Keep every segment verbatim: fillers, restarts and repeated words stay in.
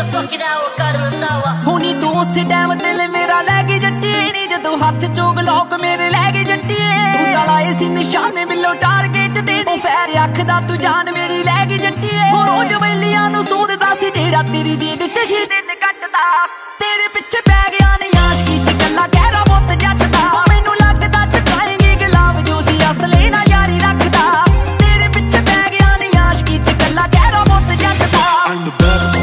ਹੁਣੀ ਤੂੰ ਉਸੇ ਟਾਈਮ ਦਿਲ ਮੇਰਾ ਲੈ ਗਈ ਜੱਟੀਏ ਨੀ ਜਦੋਂ ਹੱਥ ਚੋਂ ਗਲੋਕ ਮੇਰੇ ਲੈ ਗਈ ਜੱਟੀਏ ਤੂੰ ਤਾਂ ਲਾਏ ਸੀ ਨਿਸ਼ਾਨੇ ਬਿੱਲੋ ਟਾਰਗੇਟ ਤੇ ਨੀ ਫੈਰ ਅੱਖ ਦਾ ਤੂੰ ਜਾਨ ਮੇਰੀ ਲੈ ਗਈ ਜੱਟੀਏ ਹੁਣ ਉਹ ਜਵੈਲੀਆਂ ਨੂੰ ਸੋਧਦਾ ਸੀ ਜਿਹੜਾ ਤੇਰੀ ਦੀਦ ਚ ਹੀ ਦਿਨ ਕੱਟਦਾ ਤੇਰੇ ਪਿੱਛੇ ਪੈ ਗਿਆ ਨੀ ਆਸ਼ਕੀ ਚ ਗੱਲਾਂ ਕਹਿਰਾ ਮੁੱਤ ਜੱਟ ਦਾ ਮੈਨੂੰ ਲੱਗਦਾ ਚੁਕਾਏਂਗੀ ਗੁਲਾਬ ਜੋ ਸੀ ਅਸਲੇ ਨਾਲ ਯਾਰੀ ਰੱਖਦਾ ਤੇਰੇ ਪਿੱਛੇ ਪੈ ਗਿਆ ਨੀ ਆਸ਼ਕੀ ਚ ਗੱਲਾਂ ਕਹਿਰਾ ਮੁੱਤ ਜੱਟ ਦਾ I'm the best.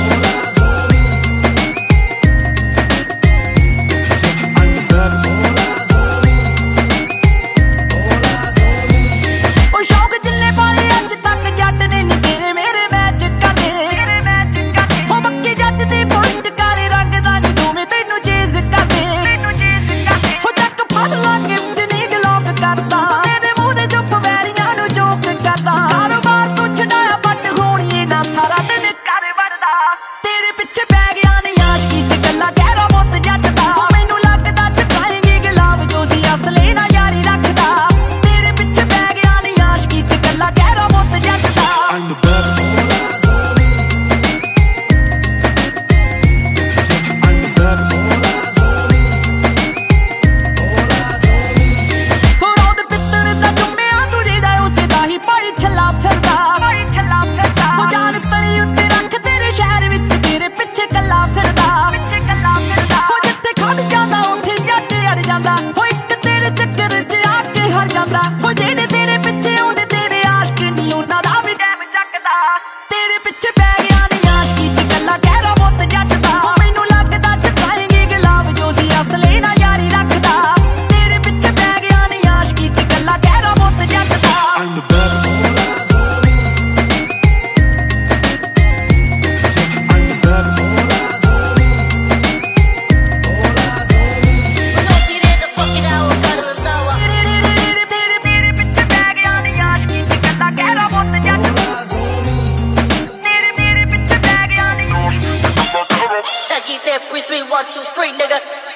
Three, three, one, two, three, nigga.